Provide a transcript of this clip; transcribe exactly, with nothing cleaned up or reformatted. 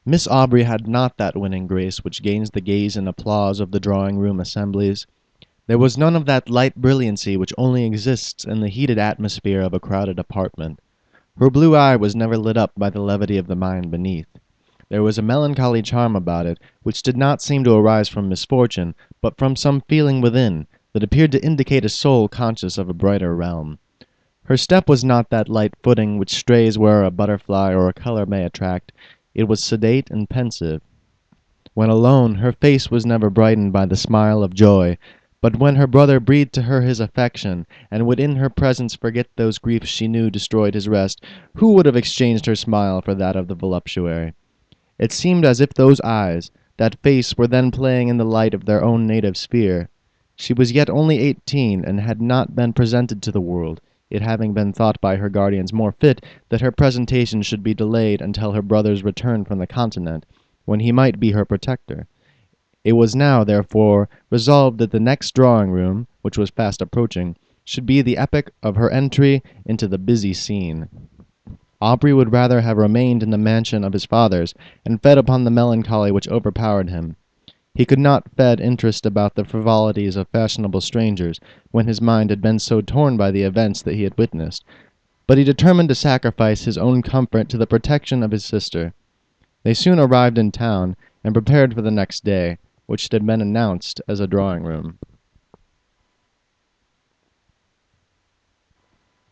Miss Aubrey had not that winning grace which gains the gaze and applause of the drawing-room assemblies. There was none of that light brilliancy which only exists in the heated atmosphere of a crowded apartment. Her blue eye was never lit up by the levity of the mind beneath. There was a melancholy charm about it which did not seem to arise from misfortune, but from some feeling within, that appeared to indicate a soul conscious of a brighter realm. Her step was not that light footing which strays where a butterfly or a color may attract. It was sedate and pensive. When alone, her face was never brightened by the smile of joy, but when her brother breathed to her his affection, and would in her presence forget those griefs she knew destroyed his rest, who would have exchanged her smile for that of the voluptuary? It seemed as if those eyes, that face, were then playing in the light of their own native sphere. She was yet only eighteen, and had not been presented to the world, it having been thought by her guardians more fit that her presentation should be delayed until her brother's return from the continent, when he might be her protector. It was now, therefore, resolved that the next drawing-room, which was fast approaching, should be the epoch of her entry into the busy scene. Aubrey would rather have remained in the mansion of his fathers, and fed upon the melancholy which overpowered him. He could not feed interest about the frivolities of fashionable strangers, when his mind had been so torn by the events that he had witnessed, but he determined to sacrifice his own comfort to the protection of his sister. They soon arrived in town, and prepared for the next day, which had been announced as a drawing-room.